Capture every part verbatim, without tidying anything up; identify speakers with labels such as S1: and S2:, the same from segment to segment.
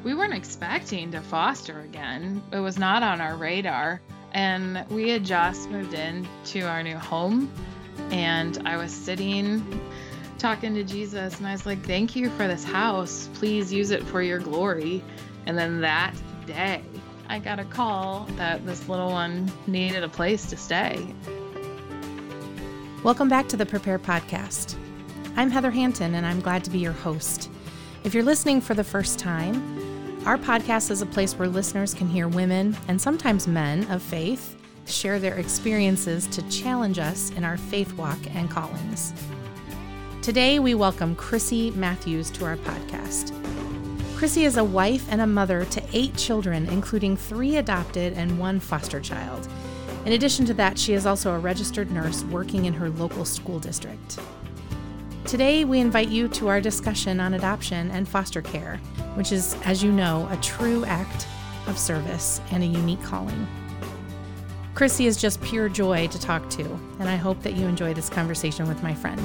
S1: We weren't expecting to foster again. It was not on our radar. And we had just moved into our new home. And I was sitting talking to Jesus, and I was like, thank you for this house. Please use it for your glory. And then that day, I got a call that this little one needed a place to stay.
S2: Welcome back to the Prepare Podcast. I'm Heather Hanton, and I'm glad to be your host. If you're listening for the first time, our podcast is a place where listeners can hear women, and sometimes men, of faith share their experiences to challenge us in our faith walk and callings. Today, we welcome Chrissy Matthews to our podcast. Chrissy is a wife and a mother to eight children, including three adopted and one foster child. In addition to that, she is also a registered nurse working in her local school district. Today, we invite you to our discussion on adoption and foster care, which is, as you know, a true act of service and a unique calling. Chrissy is just pure joy to talk to, and I hope that you enjoy this conversation with my friend.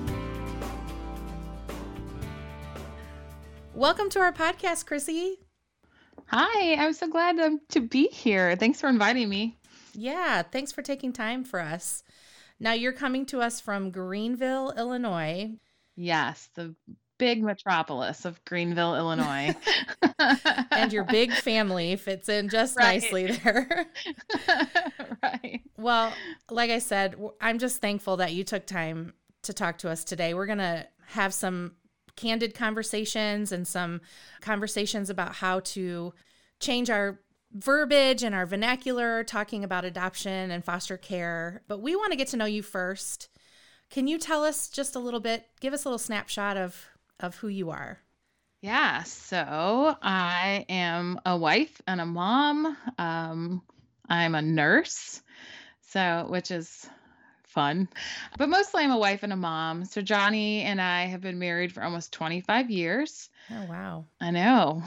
S2: Welcome to our podcast, Chrissy.
S1: Hi, I'm so glad to, to be here. Thanks for inviting me.
S2: Yeah, thanks for taking time for us. Now, you're coming to us from Greenville, Illinois.
S1: Yes, the big metropolis of Greenville, Illinois.
S2: And your big family fits in just
S1: Right.
S2: nicely there.
S1: Right.
S2: Well, like I said, w- I'm just thankful that you took time to talk to us today. We're going to have some candid conversations and some conversations about how to change our verbiage and our vernacular, talking about adoption and foster care. But we want to get to know you first. Can you tell us just a little bit, give us a little snapshot of, of who you are?
S1: Yeah, so I am a wife and a mom. Um, I'm a nurse, so which is fun. But mostly I'm a wife and a mom. So Johnny and I have been married for almost twenty-five years.
S2: Oh, wow.
S1: I know.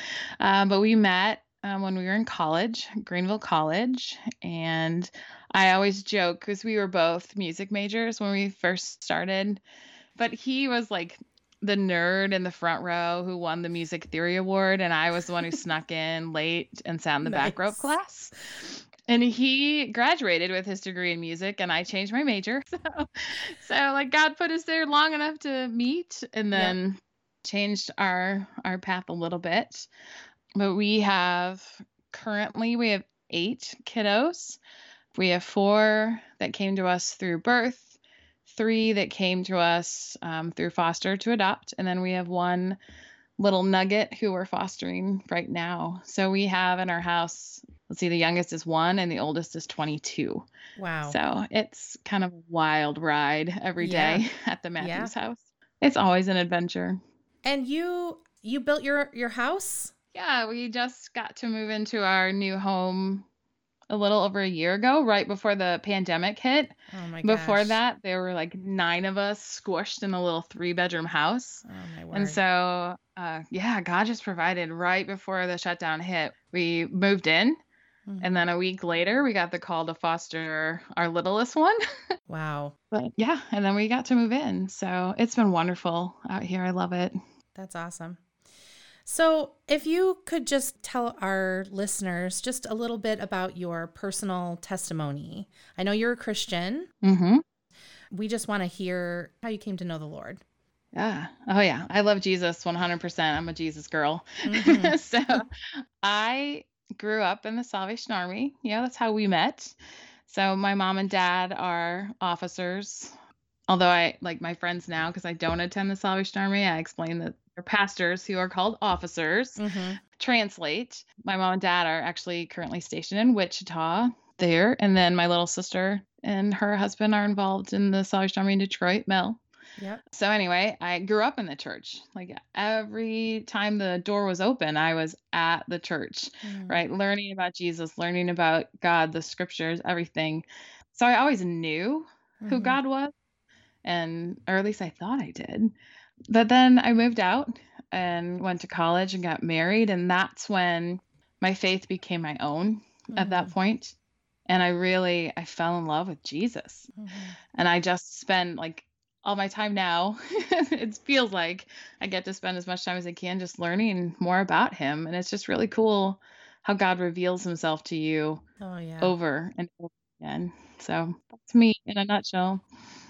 S1: um, but we met um, when we were in college, Greenville College. And I always joke because we were both music majors when we first started. But he was like the nerd in the front row who won the music theory award. And I was the one who snuck in late and sat in the back row
S2: Nice.
S1: class. And he graduated with his degree in music, and I changed my major. So, so like God put us there long enough to meet, and
S2: Yep.
S1: then changed our our path a little bit. But we have currently we have eight kiddos. We have four that came to us through birth, three that came to us um, through foster to adopt, and then we have one little nugget who we're fostering right now. So we have in our house, let's see, the youngest is one and the oldest is twenty-two.
S2: Wow.
S1: So it's kind of a wild ride every
S2: Yeah.
S1: day at the Matthews house. It's always an adventure.
S2: And you you built your your house?
S1: Yeah, we just got to move into our new home a little over a year ago, right before the pandemic hit.
S2: Oh my gosh.
S1: Before that, there were like nine of us squished in a little three bedroom house.
S2: Oh my word.
S1: And so, uh, yeah, God just provided right before the shutdown hit. We moved in,
S2: Mhm.
S1: and then a week later, we got the call to foster our littlest one.
S2: Wow.
S1: But yeah, and then we got to move in. So it's been wonderful out here. I love it.
S2: That's awesome. So if you could just tell our listeners just a little bit about your personal testimony. I know you're a Christian.
S1: Mm-hmm.
S2: We just want to hear how you came to know the Lord.
S1: Yeah. Oh, yeah. I love Jesus one hundred percent. I'm a Jesus girl.
S2: Mhm.
S1: So I grew up in the Salvation Army. You know, that's how we met. So my mom and dad are officers. Although I like my friends now, because I don't attend the Salvation Army, I explain that they're pastors who are called officers.
S2: Mhm.
S1: Translate. My mom and dad are actually currently stationed in Wichita there. And then my little sister and her husband are involved in the Salvation Army in Detroit, Mel.
S2: Yep.
S1: So anyway, I grew up in the church. Like every time the door was open, I was at the church,
S2: Mm.
S1: right? Learning about Jesus, learning about God, the scriptures, everything. So I always knew who
S2: Mhm.
S1: God was, and or at least I thought I did. But then I moved out and went to college and got married, and that's when my faith became my own at that
S2: Mhm.
S1: point. And I really I fell in love with Jesus.
S2: Mhm.
S1: And I just spent like all my time now, it feels like I get to spend as much time as I can just learning more about him. And it's just really cool how God reveals himself to you
S2: Oh, yeah.
S1: over and over again. So that's me in a nutshell.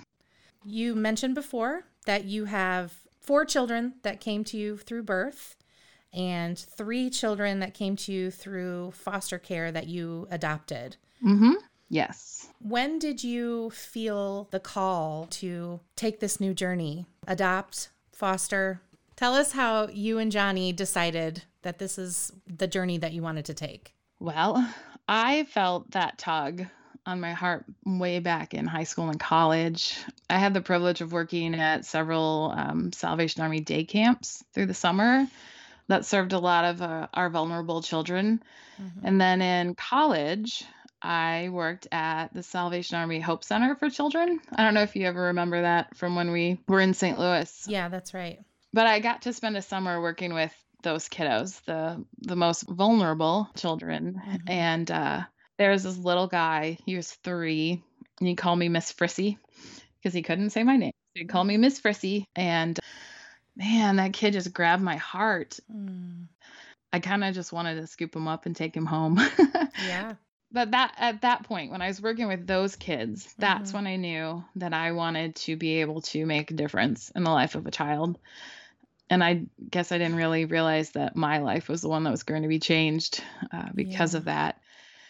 S2: You mentioned before that you have four children that came to you through birth and three children that came to you through foster care that you adopted.
S1: Mm-hmm. Yes.
S2: When did you feel the call to take this new journey, adopt, foster? Tell us how you and Johnny decided that this is the journey that you wanted to take.
S1: Well, I felt that tug on my heart way back in high school and college. I had the privilege of working at several um, Salvation Army day camps through the summer that served a lot of uh, our vulnerable children.
S2: Mm-hmm.
S1: And then in college, I worked at the Salvation Army Hope Center for Children. I don't know if you ever remember that from when we were in Saint Louis.
S2: Yeah, that's right.
S1: But I got to spend a summer working with those kiddos, the the most vulnerable children.
S2: Mm-hmm.
S1: And uh, there was this little guy. He was three, and he called me Miss Frissy because he couldn't say my name. So he called me Miss Frissy, and man, that kid just grabbed my heart.
S2: Mm.
S1: I kind of just wanted to scoop him up and take him home.
S2: Yeah.
S1: But that at that point, when I was working with those kids, that's
S2: Mhm.
S1: when I knew that I wanted to be able to make a difference in the life of a child. And I guess I didn't really realize that my life was the one that was going to be changed uh, because
S2: Yeah.
S1: of that.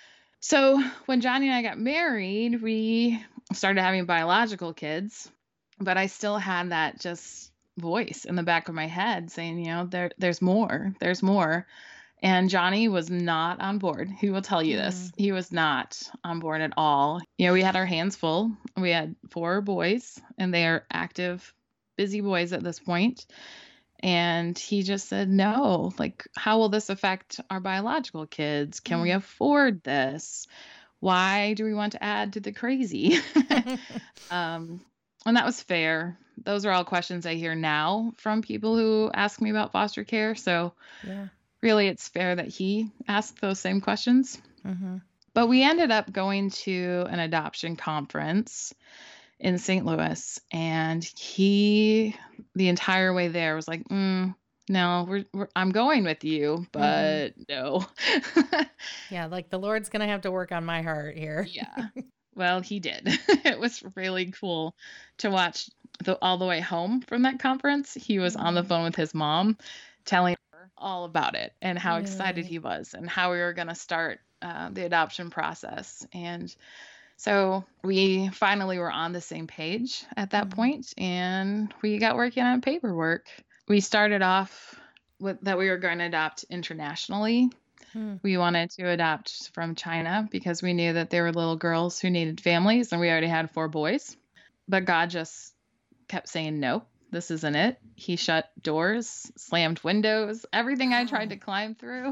S1: So when Johnny and I got married, we started having biological kids, but I still had that just voice in the back of my head saying, you know, there there's more, there's more. And Johnny was not on board. He will tell you this. He was not on board at all. You know, we had our hands full. We had four boys, and they are active, busy boys at this point. And he just said, no, like, how will this affect our biological kids? Can we
S2: Mm.
S1: afford this? Why do we want to add to the crazy? um, and that was fair. Those are all questions I hear now from people who ask me about foster care. So
S2: Yeah.
S1: really, it's fair that he asked those same questions.
S2: Mm-hmm.
S1: But we ended up going to an adoption conference in Saint Louis, and he, the entire way there, was like, mm, no, we're, we're, I'm going with you, but
S2: Mm-hmm.
S1: no.
S2: Yeah, like the Lord's going to have to work on my heart here.
S1: Yeah. Well, he did. It was really cool to watch the, all the way home from that conference. He was on the
S2: Mm.
S1: phone with his mom telling her all about it and how excited
S2: Really?
S1: he was and how we were going to start uh, the adoption process. And so we finally were on the same page at that
S2: Mhm.
S1: point, and we got working on paperwork. We started off with that we were going to adopt internationally.
S2: Hmm.
S1: We wanted to adopt from China because we knew that there were little girls who needed families, and we already had four boys. But God just kept saying, no, this isn't it. He shut doors, slammed windows, everything I tried
S2: Wow.
S1: to climb through.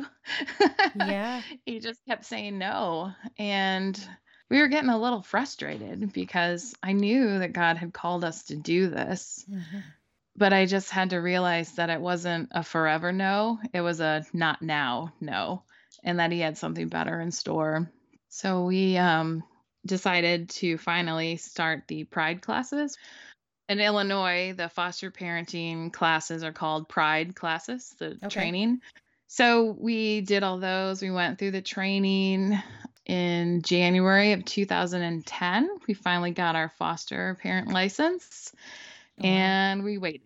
S2: Yeah.
S1: He just kept saying no. And we were getting a little frustrated because I knew that God had called us to do this.
S2: Mhm.
S1: But I just had to realize that it wasn't a forever no. It was a not now no. And that he had something better in store. So we um, decided to finally start the Pride classes. In Illinois, the foster parenting classes are called Pride classes, the
S2: Okay.
S1: training. So we did all those. We went through the training in January of two thousand ten. We finally got our foster parent license,
S2: Oh, wow.
S1: and we waited.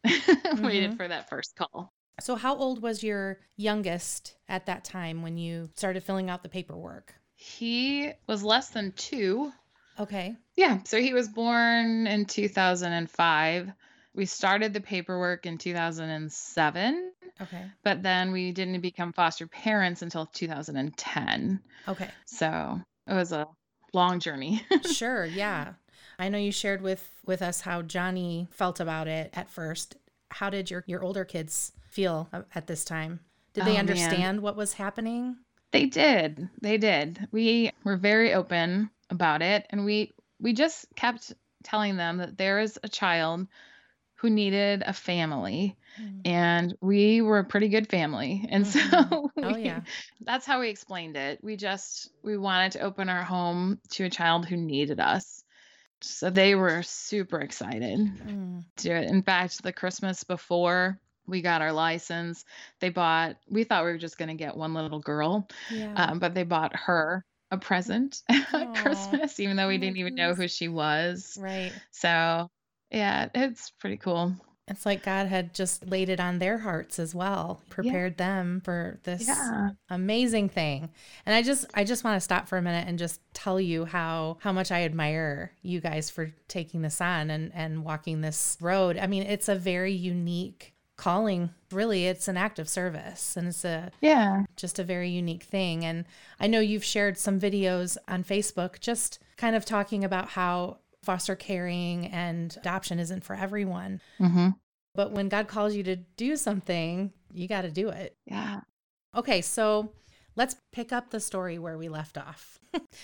S1: Waited
S2: Mhm.
S1: for that first call.
S2: So how old was your youngest at that time when you started filling out the paperwork?
S1: He was less than two.
S2: Okay.
S1: Yeah, so he was born in two thousand five. We started the paperwork in two thousand seven,
S2: Okay.
S1: but then we didn't become foster parents until two thousand ten.
S2: Okay.
S1: So it was a long journey.
S2: Sure. Yeah. I know you shared with with us how Johnny felt about it at first. How did your your older kids feel a- at this time? Did they
S1: Oh, man.
S2: understand what was happening?
S1: They did. They did. We were very open about it, and we we just kept telling them that there is a child who needed a family,
S2: Mm.
S1: and we were a pretty good family. And
S2: Mhm.
S1: so
S2: Oh,
S1: we,
S2: yeah.
S1: that's how we explained it. We just we wanted to open our home to a child who needed us. So they were super excited
S2: Mm.
S1: to do it. In fact, the Christmas before we got our license, they bought, we thought we were just going to get one little girl,
S2: Yeah.
S1: um, but they bought her a present at
S2: Oh,
S1: Christmas, even though
S2: oh
S1: we
S2: my
S1: didn't even know
S2: goodness.
S1: who she was.
S2: Right.
S1: So, yeah, it's pretty cool.
S2: It's like God had just laid it on their hearts as well,
S1: Yeah.
S2: prepared them for this
S1: Yeah.
S2: amazing thing. And I just I just want to stop for a minute and just tell you how how much I admire you guys for taking this on and and walking this road. I mean, it's a very unique calling. Really, it's an act of service, and it's a
S1: Yeah.
S2: just a very unique thing. And I know you've shared some videos on Facebook just kind of talking about how foster caring and adoption isn't for everyone.
S1: Mm-hmm.
S2: But when God calls you to do something, you got to do it.
S1: Yeah.
S2: Okay, so let's pick up the story where we left off.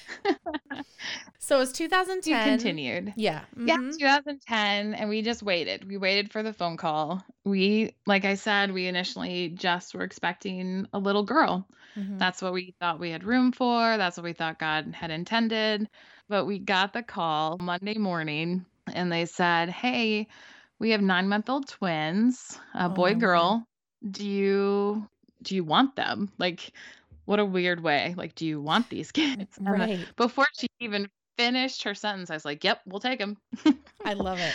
S2: So it was two thousand ten.
S1: You continued.
S2: Yeah.
S1: Yeah,
S2: mhm.
S1: twenty ten, and we just waited. We waited for the phone call. We, like I said, we initially just were expecting a little girl.
S2: Mhm.
S1: That's what we thought we had room for. That's what we thought God had intended. But we got the call Monday morning, and they said, "Hey, we have nine-month-old twins, a
S2: Oh,
S1: boy,
S2: my word.
S1: girl. Do you do you want them?" Like, what a weird way. Like, do you want these kids? And the,
S2: Right.
S1: before she even finished her sentence, I was like, "Yep, we'll take them."
S2: I love it.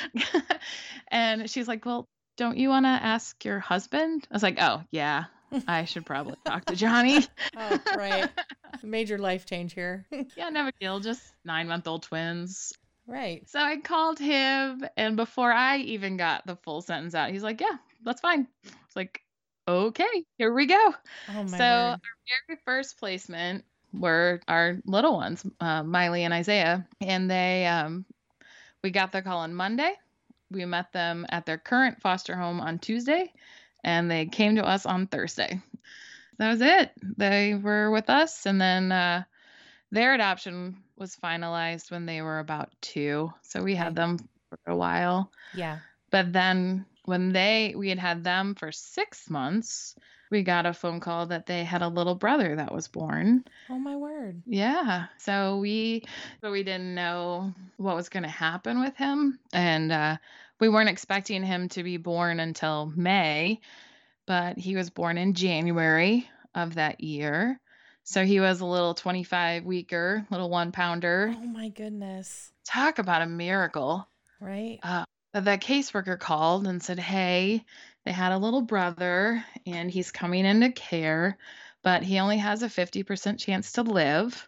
S1: And she's like, "Well, don't you want to ask your husband?" I was like, "Oh, yeah, I should probably talk to Johnny."
S2: Oh, right. Major life change here.
S1: Yeah, no big deal. Just nine-month-old twins.
S2: Right.
S1: So I called him, and before I even got the full sentence out, he's like, "Yeah, that's fine." It's like, "Okay, here we go."
S2: Oh, my
S1: So our
S2: word.
S1: very first placement were our little ones, uh, Miley and Isaiah, and they um, we got the call on Monday. We met them at their current foster home on Tuesday, and they came to us on Thursday. That was it. They were with us, and then uh, their adoption was finalized when they were about two. So we had
S2: Okay.
S1: them for a while.
S2: Yeah.
S1: But then when they we had had them for six months, we got a phone call that they had a little brother that was born.
S2: Oh, my word.
S1: Yeah. So we but we didn't know what was going to happen with him, and uh, we weren't expecting him to be born until May, but he was born in January of that year. So he was a little twenty-five weeker, little one pounder.
S2: Oh, my goodness.
S1: Talk about a miracle.
S2: Right.
S1: Uh, the caseworker called and said, "Hey, they had a little brother and he's coming into care, but he only has a fifty percent chance to live.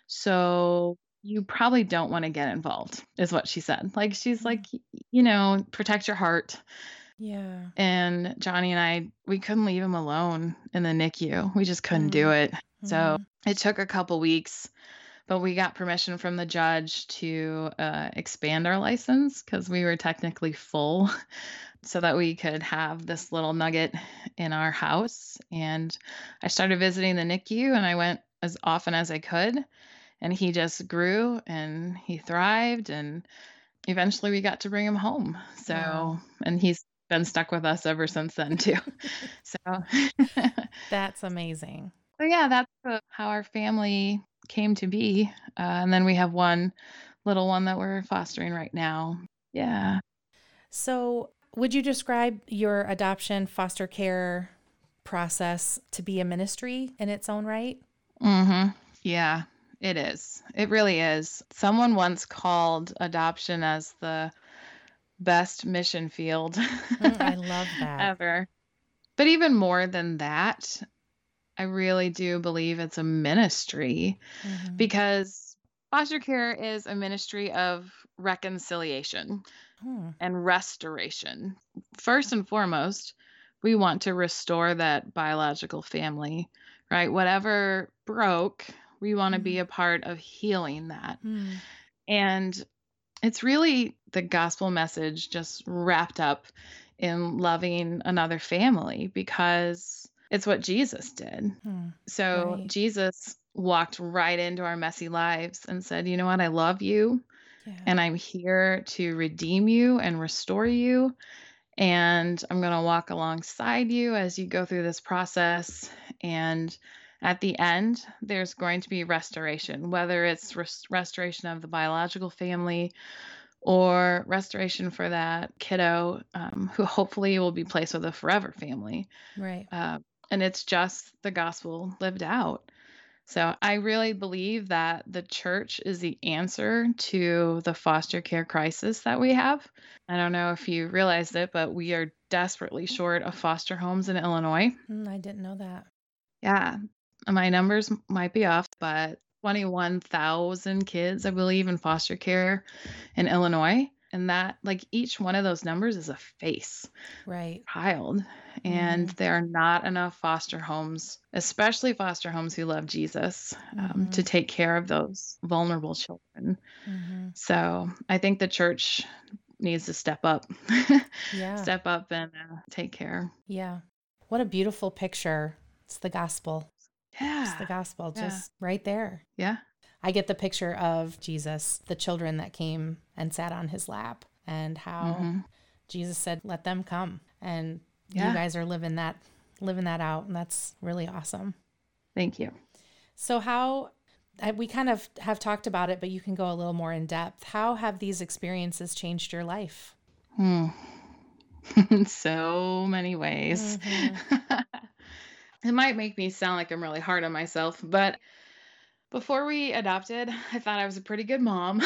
S1: So you probably don't want to get involved," is what she said. Like, she's
S2: Mm.
S1: like, "Y- you know, protect your heart."
S2: Yeah.
S1: And Johnny and I, we couldn't leave him alone in the N I C U. We just couldn't do
S2: Mm.
S1: it. So
S2: Mhm.
S1: it took a couple weeks, but we got permission from the judge to uh, expand our license because we were technically full so that we could have this little nugget in our house. And I started visiting the N I C U, and I went as often as I could. And he just grew and he thrived. And eventually we got to bring him home. So,
S2: Wow.
S1: and he's been stuck with us ever since then, too. So,
S2: That's amazing.
S1: so yeah, that's uh, how our family came to be. Uh, and then we have one little one that we're fostering right now. Yeah.
S2: So, would you describe your adoption foster care process to be a ministry in its own right?
S1: Mm-hmm. Yeah, it is. It really is. Someone once called adoption as the best mission field
S2: Mm, I love that.
S1: ever. But even more than that, I really do believe it's a ministry
S2: Mhm.
S1: because foster care is a ministry of reconciliation
S2: Hmm.
S1: and restoration. First and foremost, we want to restore that biological family, right? Whatever broke, we want to be
S2: Mhm.
S1: a part of healing that.
S2: Hmm.
S1: And it's really the gospel message just wrapped up in loving another family because it's what Jesus did.
S2: Hmm.
S1: So
S2: Right.
S1: Jesus walked right into our messy lives and said, "You know what? I love you,
S2: Yeah.
S1: and I'm here to redeem you and restore you. And I'm going to walk alongside you as you go through this process. And at the end, there's going to be restoration, whether it's res- restoration of the biological family or restoration for that kiddo um, who hopefully will be placed with a forever family.
S2: Right.
S1: Uh, and it's just the gospel lived out. So I really believe that the church is the answer to the foster care crisis that we have. I don't know if you realized it, but we are desperately short of foster homes in Illinois.
S2: Mm, I didn't know that.
S1: Yeah, my numbers might be off, but twenty-one thousand kids, I believe, in foster care in Illinois. And that, like, each one of those numbers is a face
S2: Right.
S1: child. And
S2: Mhm.
S1: there are not enough foster homes, especially foster homes who love Jesus, um, to
S2: Mhm.
S1: take care of those vulnerable children.
S2: Mhm.
S1: So I think the church needs to step up,
S2: Yeah.
S1: step up and uh, take care.
S2: Yeah. What a beautiful picture. It's the gospel. It's the
S1: Yeah.
S2: gospel
S1: Yeah.
S2: just right there.
S1: Yeah.
S2: I get the picture of Jesus, the children that came and sat on his lap, and how
S1: hmm
S2: Jesus said, "Let them come." And you
S1: Yeah.
S2: guys are living that living that out, and that's really awesome.
S1: Thank you.
S2: So how I- we kind of have talked about it, but you can go a little more in depth. How have these experiences changed your life?
S1: Hmm. In so many ways.
S2: Mhm.
S1: It might make me sound like I'm really hard on myself, but before we adopted, I thought I was a pretty good mom.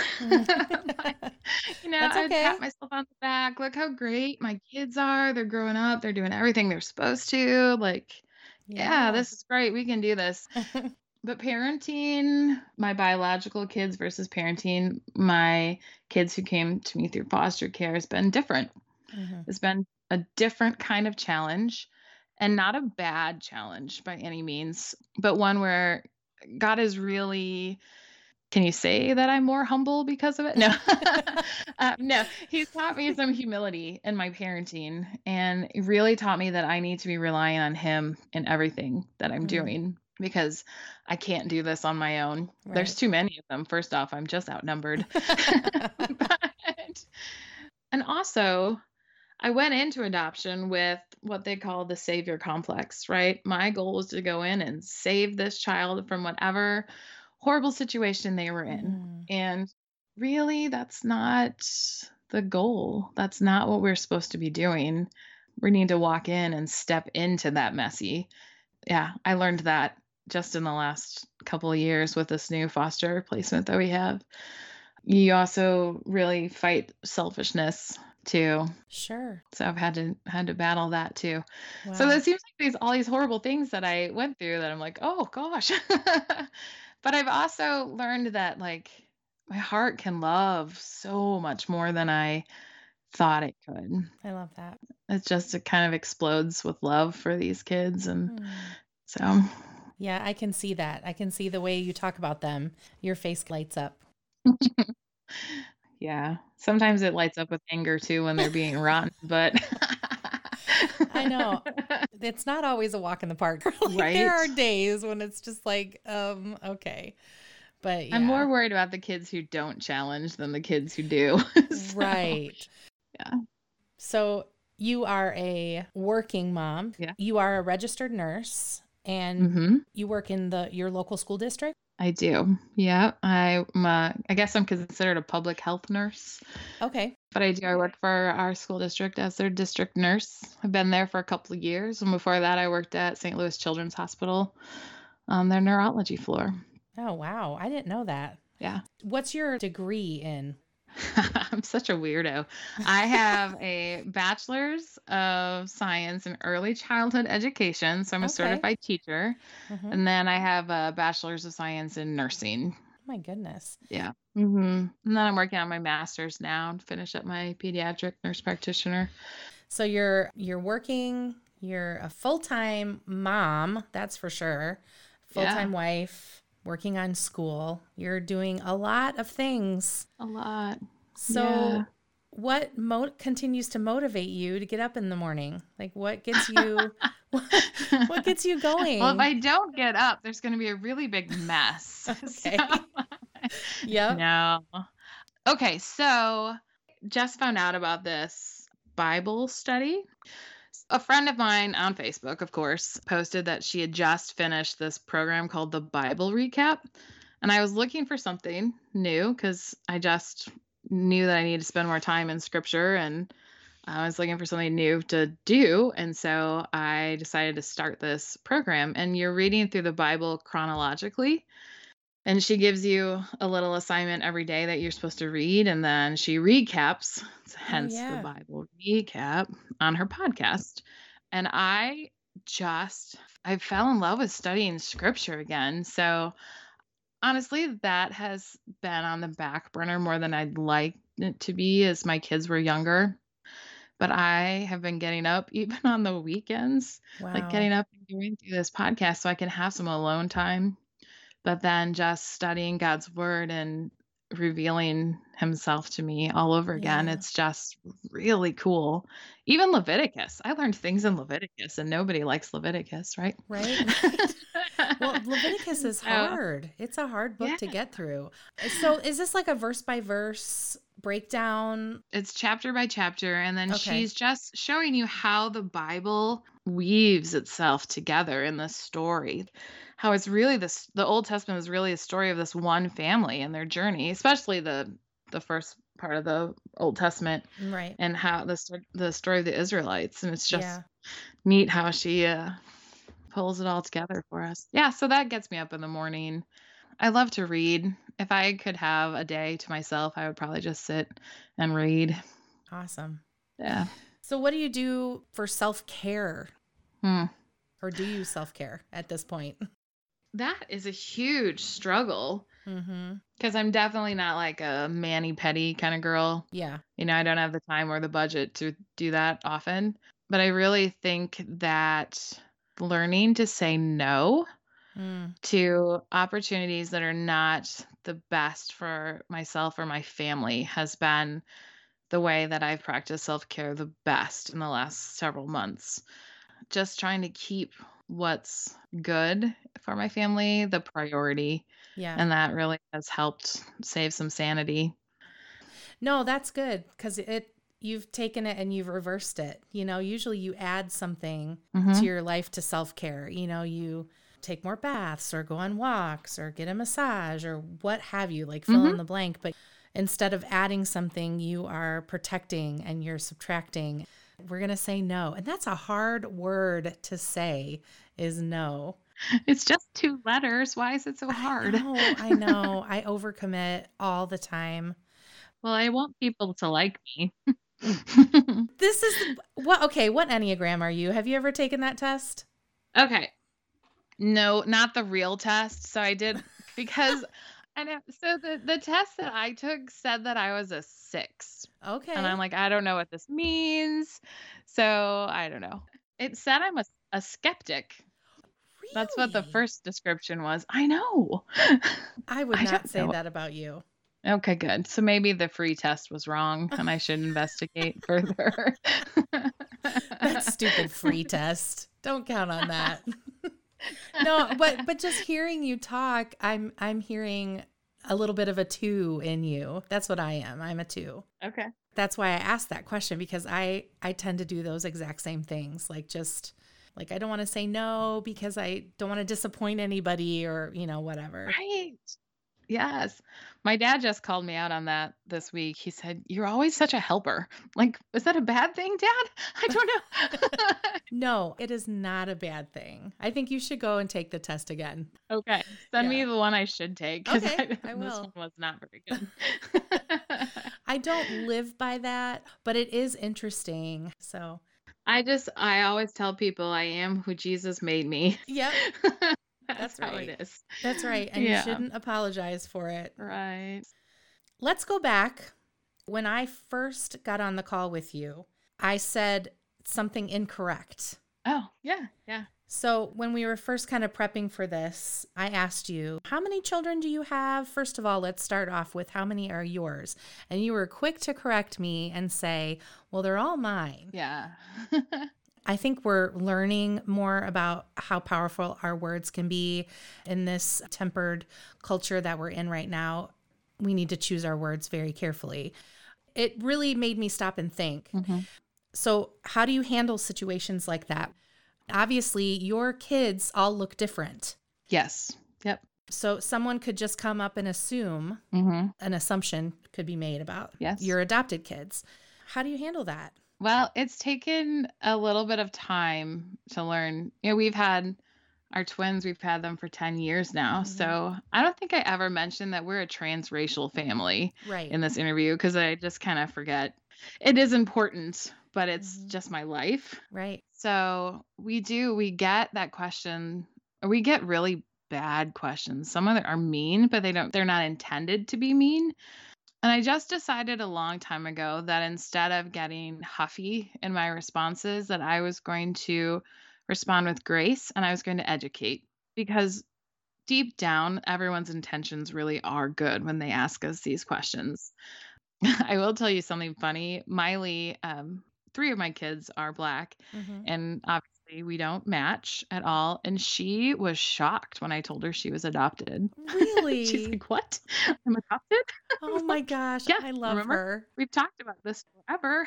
S1: But, you know,
S2: That's
S1: I'd pat
S2: okay.
S1: myself on the back. Look how great my kids are. They're growing up. They're doing everything they're supposed to. Like, yeah,
S2: Yeah.
S1: this is great. We can do this. But parenting my biological kids versus parenting my kids who came to me through foster care has been different.
S2: Mhm.
S1: It's been a different kind of challenge and not a bad challenge by any means, but one where God is really, can you say that I'm more humble because of it? No. uh, no, he's taught me some humility in my parenting and he really taught me that I need to be relying on him in everything that I'm
S2: Mm,
S1: doing because I can't do this on my own. There's
S2: right.
S1: too many of them. First off, I'm just outnumbered. But, and also, I went into adoption with what they call the savior complex, right? My goal was to go in and save this child from whatever horrible situation they were in.
S2: Mm,
S1: And really, that's not the goal. That's not what we're supposed to be doing. We need to walk in and step into that messy. Yeah, I learned that just in the last couple of years with this new foster placement that we have. You also really fight selfishness too.
S2: sure.
S1: So I've had to had to battle that too. So
S2: Wow.
S1: that seems like these all these horrible things that I went through that I'm like, oh gosh. But I've also learned that like my heart can love so much more than I thought it could.
S2: I love that.
S1: It just it kind of explodes with love for these kids and
S2: Mm.
S1: so
S2: Yeah, I can see that. I can see the way you talk about them. Your face lights up.
S1: yeah. Sometimes it lights up with anger too when they're being rotten, but
S2: I know. It's not always a walk in the park. Like,
S1: right.
S2: there are days when it's just like, um, okay. But
S1: I'm
S2: yeah.
S1: more worried about the kids who don't challenge than the kids who do. So,
S2: Right.
S1: yeah.
S2: So you are a working mom.
S1: Yeah.
S2: You are a registered nurse and
S1: hmm
S2: you work in the your local school district?
S1: I do. Yeah. I, uh, I guess I'm considered a public health nurse,
S2: Okay.
S1: but I do. I work for our school district as their district nurse. I've been there for a couple of years. And before that, I worked at Saint Louis Children's Hospital on their neurology floor.
S2: Oh, wow. I didn't know that.
S1: Yeah.
S2: What's your degree in?
S1: I'm such a weirdo. I have a bachelor's of science in early childhood education. So I'm a
S2: Okay.
S1: certified teacher.
S2: Mhm.
S1: And then I have a bachelor's of science in nursing.
S2: Oh my goodness.
S1: Yeah. hmm And then I'm working on my master's now and finish up my pediatric nurse practitioner.
S2: So you're you're working, you're a full-time mom, that's for sure. Full-time wife, working on school. You're doing a lot of things.
S1: A lot.
S2: So
S1: Yeah.
S2: what mo- continues to motivate you to get up in the morning? Like what gets you what, what gets you going?
S1: Well, if I don't get up, there's going to be a really big mess.
S2: Okay.
S1: So,
S2: Yep.
S1: no. Okay, so just found out about this Bible study. A friend of mine on Facebook, of course, posted that she had just finished this program called the Bible Recap. And I was looking for something new because I just knew that I needed to spend more time in scripture, and I was looking for something new to do. And so I decided to start this program. And you're reading through the Bible chronologically. And she gives you a little assignment every day that you're supposed to read. And then she recaps, hence
S2: yeah.
S1: the Bible Recap, on her podcast. And I just, I fell in love with studying scripture again. So honestly, that has been on the back burner more than I'd like it to be as my kids were younger. But I have been getting up even on the weekends,
S2: Wow.
S1: like getting up and going through this podcast so I can have some alone time. But then just studying God's word and revealing himself to me all over again.
S2: Yeah.
S1: It's just really cool. Even Leviticus. I learned things in Leviticus, and nobody likes Leviticus, right?
S2: Right. Well, Leviticus is
S1: So,
S2: hard. It's a hard book
S1: yeah.
S2: to get through. So is this like a verse by verse breakdown?
S1: It's chapter by chapter, and then
S2: Okay.
S1: she's just showing you how the Bible weaves itself together in the story. How it's really this, the Old Testament is really a story of this one family and their journey, especially the the first part of the Old Testament,
S2: Right.
S1: and how the sto- the story of the Israelites. And it's just
S2: Yeah.
S1: neat how she uh, pulls it all together for us. Yeah, so that gets me up in the morning. I love to read. If I could have a day to myself, I would probably just sit and read.
S2: Awesome.
S1: Yeah.
S2: So what do you do for self-care?
S1: Hmm.
S2: Or do you self-care at this point?
S1: That is a huge struggle
S2: Mm-hmm.
S1: because I'm definitely not like a mani-pedi kind of girl.
S2: Yeah.
S1: You know, I don't have the time or the budget to do that often. But I really think that learning to say no
S2: Mm.
S1: to opportunities that are not the best for myself or my family has been the way that I've practiced self-care the best in the last several months. Just trying to keep what's good for my family the priority.
S2: Yeah.
S1: And that really has helped save some sanity.
S2: No, that's good because it you've taken it and you've reversed it. You know, usually you add something
S1: Mhm.
S2: to your life to self-care. You know, you take more baths or go on walks or get a massage or what have you, like fill in
S1: Mhm.
S2: the blank. But instead of adding something, you are protecting and you're subtracting. We're going to say no. And that's a hard word to say is no.
S1: It's just two letters. Why is it so
S2: I
S1: hard?
S2: know, I know. I overcommit all the time.
S1: Well, I want people to like me.
S2: This is what, okay, what Enneagram are you? Have you ever taken that test?
S1: Okay. No, not the real test. So I did because I know. So the the test that I took said that I was a six,
S2: Okay.
S1: and I'm like, I don't know what this means. So I don't know. It said I'm a, a skeptic. That's what the
S2: Really?
S1: first description was. I know.
S2: I would
S1: I
S2: not
S1: don't
S2: say
S1: know.
S2: that about you.
S1: Okay, good. So maybe the free test was wrong, and I should investigate further.
S2: That stupid free test. Don't count on that. No, but but just hearing you talk, I'm I'm hearing a little bit of a two in you. That's what I am. I'm a two.
S1: Okay.
S2: That's why I asked that question because I I tend to do those exact same things. Like just like I don't want to say no because I don't want to disappoint anybody or, you know, whatever.
S1: Right. Yes. My dad just called me out on that this week. He said, "You're always such a helper." Like, is that a bad thing, Dad? I don't know.
S2: No, it is not a bad thing. I think you should go and take the test again.
S1: Okay. Send
S2: Yeah.
S1: me the one I should take because
S2: Okay, I
S1: this
S2: will.
S1: one was not very good.
S2: I don't live by that, but it is interesting. So,
S1: I just, I always tell people I am who Jesus made me.
S2: yep,
S1: That's,
S2: That's
S1: how
S2: right.
S1: it is.
S2: that's right. And
S1: Yeah.
S2: you shouldn't apologize for it.
S1: Right.
S2: Let's go back. When I first got on the call with you, I said something incorrect.
S1: Oh, yeah. Yeah.
S2: So when we were first kind of prepping for this, I asked you, how many children do you have? First of all, let's start off with how many are yours? And you were quick to correct me and say, well, they're all mine.
S1: Yeah.
S2: I think we're learning more about how powerful our words can be in this tempered culture that we're in right now. We need to choose our words very carefully. It really made me stop and think.
S1: Mhm.
S2: So how do you handle situations like that? Obviously, your kids all look different.
S1: Yes. Yep.
S2: So someone could just come up and assume,
S1: Mm-hmm.
S2: an assumption could be made about
S1: Yes.
S2: your adopted kids. How do you handle that?
S1: Well, it's taken a little bit of time to learn. You know, we've had our twins, we've had them for ten years now.
S2: Mhm.
S1: So I don't think I ever mentioned that we're a transracial family
S2: Right.
S1: in this interview because I just kind of forget. It is important, but it's
S2: Mhm.
S1: just my life.
S2: Right.
S1: So we do, we get that question, or we get really bad questions. Some of them are mean, but they don't, they're not intended to be mean. And I just decided a long time ago that instead of getting huffy in my responses, that I was going to respond with grace and I was going to educate because deep down, everyone's intentions really are good when they ask us these questions. I will tell you something funny. Miley, um, three of my kids are Black,
S2: Mhm.
S1: and obviously we don't match at all. And she was shocked when I told her she was adopted. She's
S2: Really?
S1: like, "What? I'm adopted?"
S2: Oh my gosh,
S1: Yeah,
S2: I love
S1: remember?
S2: her.
S1: We've talked about this forever.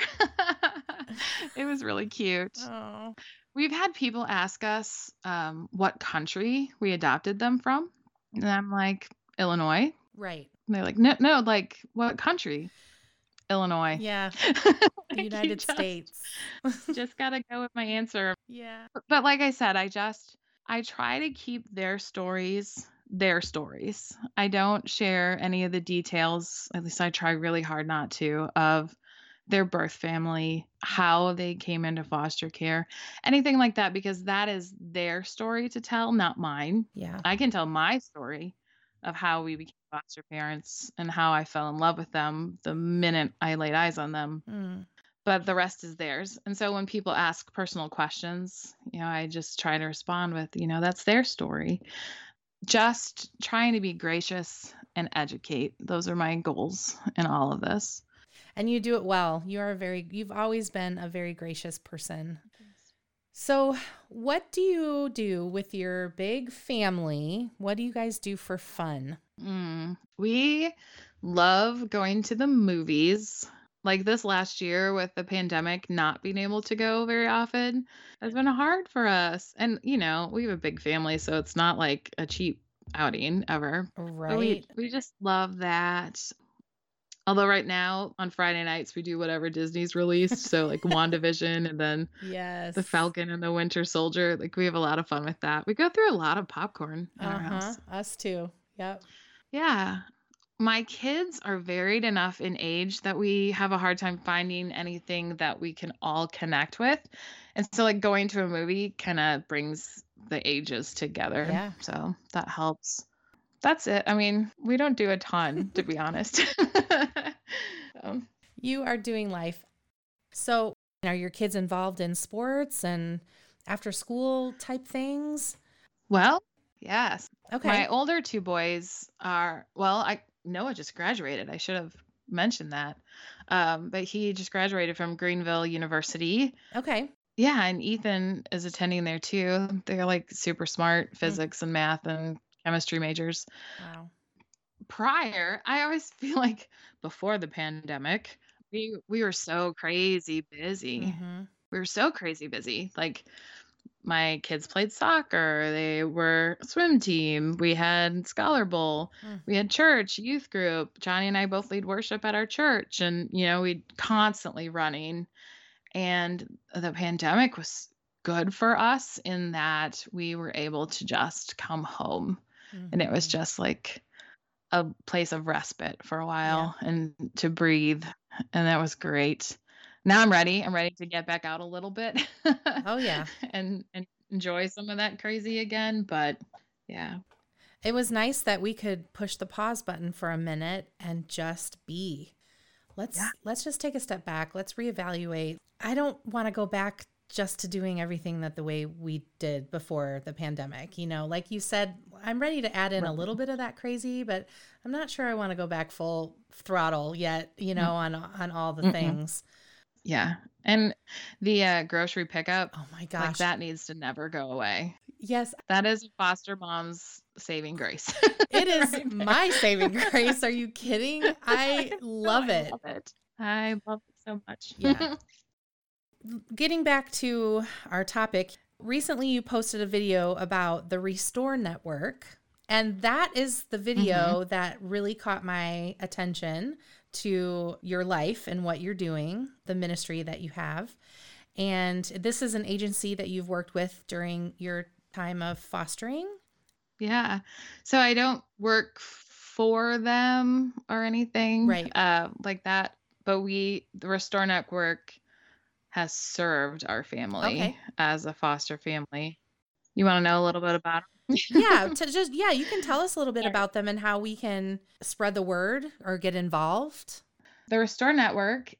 S1: It was really cute.
S2: Oh.
S1: We've had people ask us um, what country we adopted them from. And I'm like, Illinois.
S2: Right.
S1: And they're like, no, no, like what country? Illinois.
S2: Yeah. The
S1: Like, you
S2: United
S1: just,
S2: States.
S1: just gotta go with my answer.
S2: Yeah.
S1: But, but like I said, I just, I try to keep their stories their stories. I don't share any of the details, at least I try really hard not to, of their birth family, how they came into foster care, anything like that, because that is their story to tell, not mine.
S2: Yeah.
S1: I can tell my story of how we became foster parents and how I fell in love with them the minute I laid eyes on them.
S2: Mm.
S1: But the rest is theirs. And so when people ask personal questions, you know, I just try to respond with, you know, that's their story. Just trying to be gracious and educate. Those are my goals in all of this.
S2: And you do it well. You are a very, you've always been a very gracious person. So what do you do with your big family? What do you guys do for fun?
S1: Mm, we love going to the movies. Like this last year with the pandemic, not being able to go very often has been hard for us. And, you know, we have a big family, so it's not like a cheap outing ever. But we,
S2: Right.
S1: we just love that. Although right now on Friday nights, we do whatever Disney's released. So like WandaVision and then
S2: Yes.
S1: The Falcon and the Winter Soldier. Like we have a lot of fun with that. We go through a lot of popcorn in our
S2: Uh-huh.
S1: house.
S2: Us too. Yep.
S1: Yeah. My kids are varied enough in age that we have a hard time finding anything that we can all connect with. And so like going to a movie kind of brings the ages together.
S2: Yeah.
S1: So that helps. That's it. I mean, we don't do a ton, to be honest. So,
S2: You are doing life. So are your kids involved in sports and after school type things?
S1: well, yes.
S2: Okay.
S1: My older two boys are, well, I Noah just graduated. I should have mentioned that. Um, but he just graduated from Greenville University.
S2: Okay.
S1: Yeah, and Ethan is attending there too. They're like super smart physics and math and chemistry majors.
S2: Wow.
S1: Prior, I always feel like before the pandemic, we we were so crazy busy.
S2: Mm-hmm.
S1: We were so crazy busy. Like my kids played soccer, they were swim team, we had Scholar Bowl,
S2: Mm.
S1: we had church, youth group. Johnny and I both lead worship at our church, and you know, we constantly running. And the pandemic was good for us in that we were able to just come home. And it was
S2: Mhm.
S1: just like a place of respite for a while and to breathe. And that was great. Now I'm ready. I'm ready to get back out a little bit.
S2: Oh, yeah.
S1: and, and enjoy some of that crazy again. But yeah.
S2: It was nice that we could push the pause button for a minute and just be. Let's
S1: Yeah.
S2: let's just take a step back. Let's reevaluate. I don't want to go back just to doing everything that the way we did before the pandemic. You know, like you said, I'm ready to add in a little bit of that crazy, but I'm not sure I want to go back full throttle yet, you know, on on all the
S1: Mm-mm.
S2: things.
S1: Yeah. And the uh, grocery pickup,
S2: Oh my
S1: like
S2: gosh.
S1: that needs to never go away.
S2: Yes,
S1: That is foster mom's saving grace.
S2: it is
S1: Right there.
S2: my saving grace. Are you kidding? I
S1: No,
S2: love
S1: I
S2: it.
S1: love it. I love it so much.
S2: Yeah. getting back to our topic, recently you posted a video about the Restore Network, and that is the video mm-hmm. that really caught my attention to your life and what you're doing, the ministry that you have. And this is an agency that you've worked with during your time of fostering.
S1: Yeah. So I don't work for them or anything
S2: right.
S1: uh, like that, but we, the Restore Network has served our family
S2: okay.
S1: as a foster family. You want to know a little bit about them?
S2: yeah, to just yeah, you can tell us a little bit about them and how we can spread the word or get involved.
S1: The Restore Network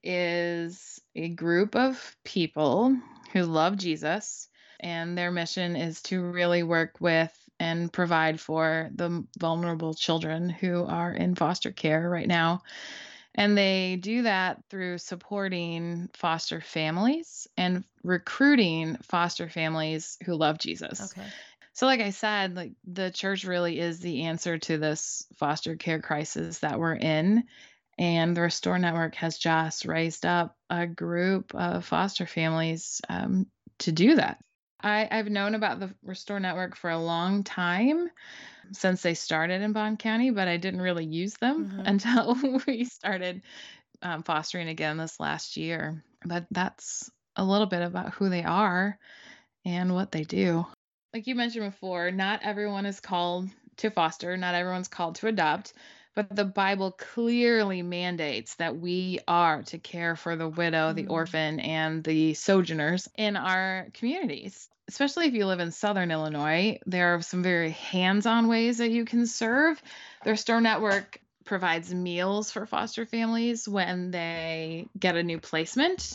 S1: is a group of people who love Jesus, and their mission is to really work with and provide for the vulnerable children who are in foster care right now. And they do that through supporting foster families and recruiting foster families who love Jesus.
S2: Okay.
S1: So like I said, like the church really is the answer to this foster care crisis that we're in. And the Restore Network has just raised up a group of foster families um, to do that. I, I've known about the Restore Network for a long time, since they started in Bond County, but I didn't really use them mm-hmm. until we started um, fostering again this last year. But that's a little bit about who they are and what they do. Like you mentioned before, not everyone is called to foster, not everyone's called to adopt, but the Bible clearly mandates that we are to care for the widow, mm-hmm. the orphan, and the sojourners in our communities. Especially if you live in Southern Illinois, there are some very hands-on ways that you can serve. The Restore Network provides meals for foster families when they get a new placement,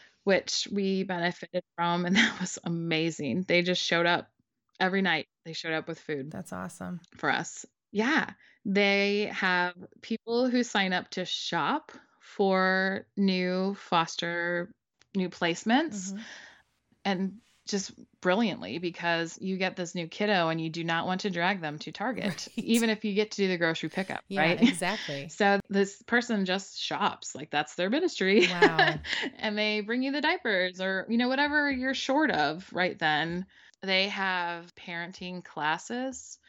S1: which we benefited from, and that was amazing. They just showed up every night. They showed up with food.
S2: That's awesome.
S1: For us. Yeah. They have people who sign up to shop for new foster, new placements. Mm-hmm. And just brilliantly, because you get this new kiddo and you do not want to drag them to Target, right. even if you get to do the grocery pickup,
S2: yeah,
S1: right?
S2: Exactly.
S1: So this person just shops, like that's their ministry.
S2: Wow.
S1: And they bring you the diapers or, you know, whatever you're short of right then. They have parenting classes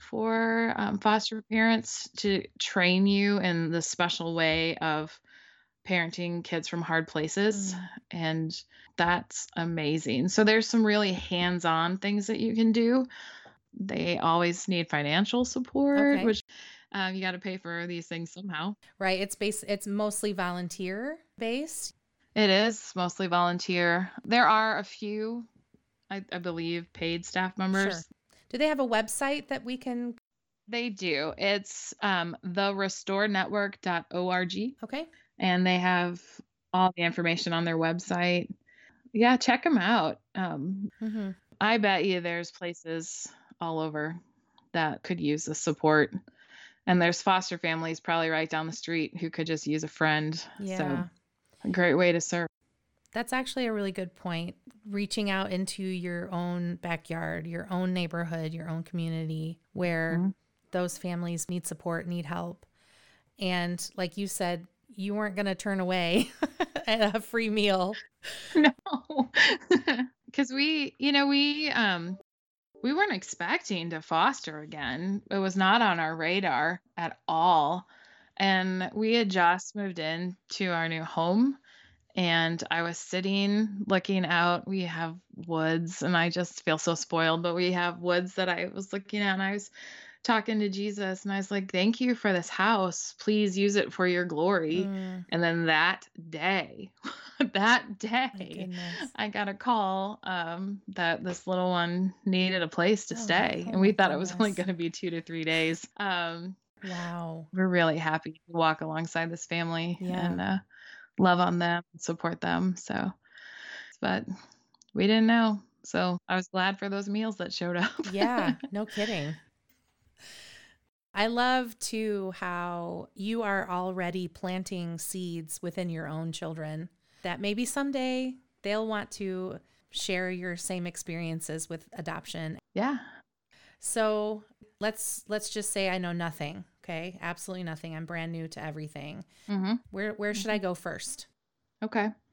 S1: for um, foster parents to train you in the special way of parenting kids from hard places. Mm. And that's amazing. So there's some really hands-on things that you can do. They always need financial support,
S2: okay.
S1: which uh, you got to pay for these things somehow.
S2: Right. It's based, it's mostly volunteer based.
S1: It is mostly volunteer. There are a few, I, I believe, paid staff members.
S2: Sure. Do they have a website that we can?
S1: They do. It's um, the restore network dot org.
S2: Okay.
S1: And they have all the information on their website. Yeah, check them out. Um, mm-hmm. I bet you there's places all over that could use the support. And there's foster families probably right down the street who could just use a friend.
S2: Yeah.
S1: So a great way to serve.
S2: That's actually a really good point. Reaching out into your own backyard, your own neighborhood, your own community where mm-hmm. those families need support, need help. And like you said, you weren't going to turn away a free meal.
S1: No, because we, you know, we, um, we weren't expecting to foster again. It was not on our radar at all. And we had just moved in to our new home. And I was sitting looking out. We have woods, and I just feel so spoiled, but we have woods that I was looking at, and I was talking to Jesus, and I was like, thank you for this house. Please use it for your glory. Mm. And then that day, that day, I got a call um, that this little one needed a place to oh, stay. Oh and we thought goodness. It was only going to be two to three days. Um,
S2: wow.
S1: We're really happy to walk alongside this family
S2: yeah.
S1: and uh, love on them, support them. So, but we didn't know. So I was glad for those meals that showed up.
S2: Yeah, no kidding. I love too how you are already planting seeds within your own children that maybe someday they'll want to share your same experiences with adoption.
S1: Yeah.
S2: So let's let's just say I know nothing. Okay, absolutely nothing. I'm brand new to everything. Mm-hmm. Where where should I go first?
S1: Okay.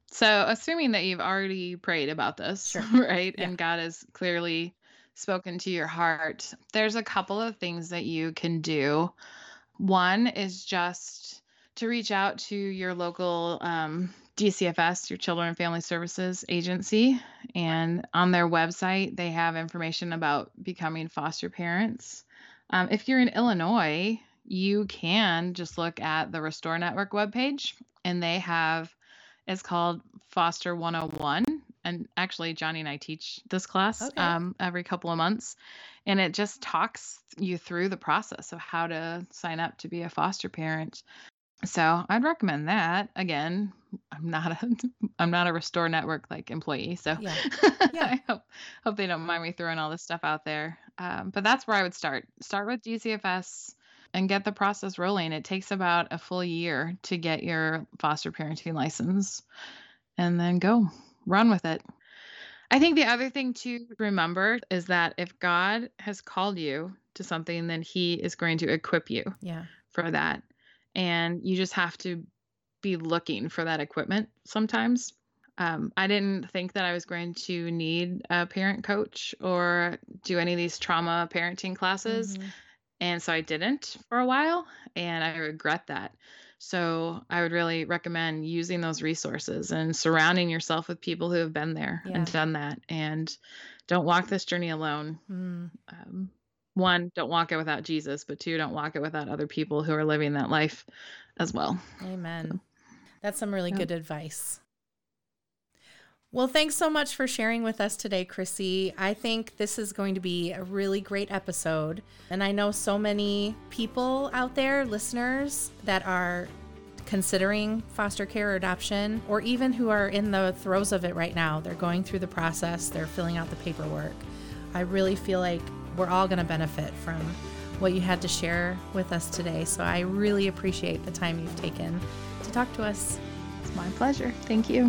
S1: So, assuming that you've already prayed about this,
S2: Sure.
S1: right?
S2: Yeah.
S1: And God has clearly spoken to your heart, there's a couple of things that you can do. One is just to reach out to your local um, D C F S, your Children and Family Services agency. And on their website, they have information about becoming foster parents. Um, if you're in Illinois, you can just look at the Restore Network webpage, and they have, it's called Foster one oh one. And actually, Johnny and I teach this class
S2: Okay.
S1: um, every couple of months. And it just talks you through the process of how to sign up to be a foster parent. So I'd recommend that. Again, I'm not a I'm not a Restore Network like employee, so
S2: Yeah. Yeah.
S1: I hope hope they don't mind me throwing all this stuff out there. Um, but that's where I would start. Start with D C F S and get the process rolling. It takes about a full year to get your foster parenting license, and then go run with it. I think the other thing to remember is that if God has called you to something, then He is going to equip you
S2: Yeah.
S1: for that. And you just have to be looking for that equipment sometimes. Um, I didn't think that I was going to need a parent coach or do any of these trauma parenting classes.
S2: Mm-hmm.
S1: And so I didn't for a while, and I regret that. So I would really recommend using those resources and surrounding yourself with people who have been there
S2: Yeah.
S1: and done that. And don't walk this journey alone.
S2: Mm.
S1: Um, one, don't walk it without Jesus, but two, don't walk it without other people who are living that life as well.
S2: Amen. That's some really
S1: Yep.
S2: good advice. Well, thanks so much for sharing with us today, Chrissy. I think this is going to be a really great episode. And I know so many people out there, listeners, that are considering foster care or adoption, or even who are in the throes of it right now. They're going through the process, they're filling out the paperwork. I really feel like we're all going to benefit from what you had to share with us today. So I really appreciate the time you've taken to talk to us.
S1: It's my pleasure. Thank you.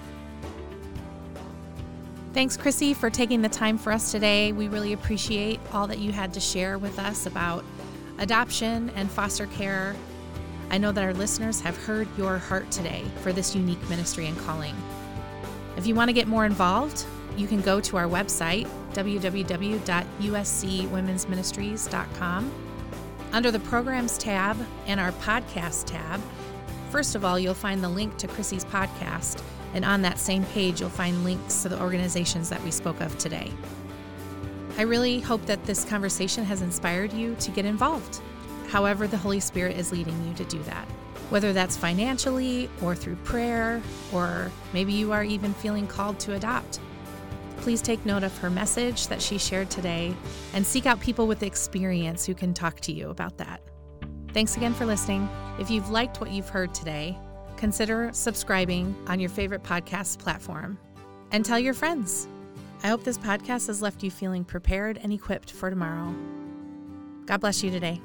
S2: Thanks, Chrissy, for taking the time for us today. We really appreciate all that you had to share with us about adoption and foster care. I know that our listeners have heard your heart today for this unique ministry and calling. If you want to get more involved, you can go to our website, w w w dot u s c women's ministries dot com. Under the Programs tab and our Podcast tab, first of all, you'll find the link to Chrissy's podcast. And on that same page, you'll find links to the organizations that we spoke of today. I really hope that this conversation has inspired you to get involved, however the Holy Spirit is leading you to do that. Whether that's financially or through prayer, or maybe you are even feeling called to adopt. Please take note of her message that she shared today and seek out people with experience who can talk to you about that. Thanks again for listening. If you've liked what you've heard today, consider subscribing on your favorite podcast platform and tell your friends. I hope this podcast has left you feeling prepared and equipped for tomorrow. God bless you today.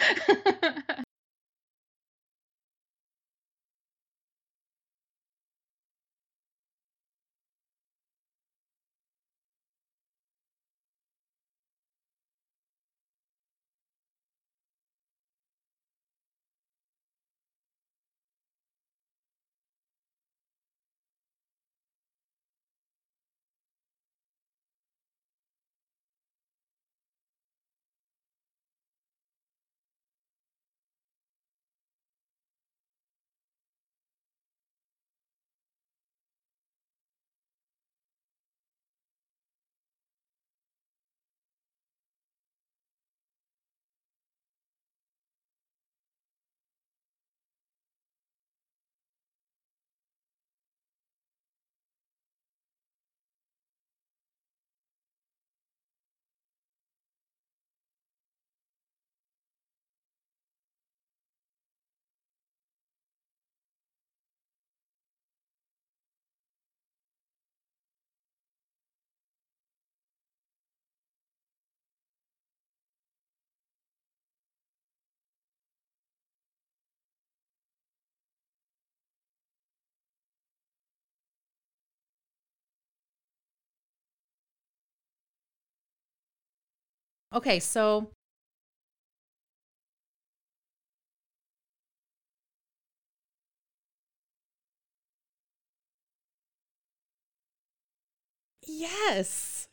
S2: Okay, so yes.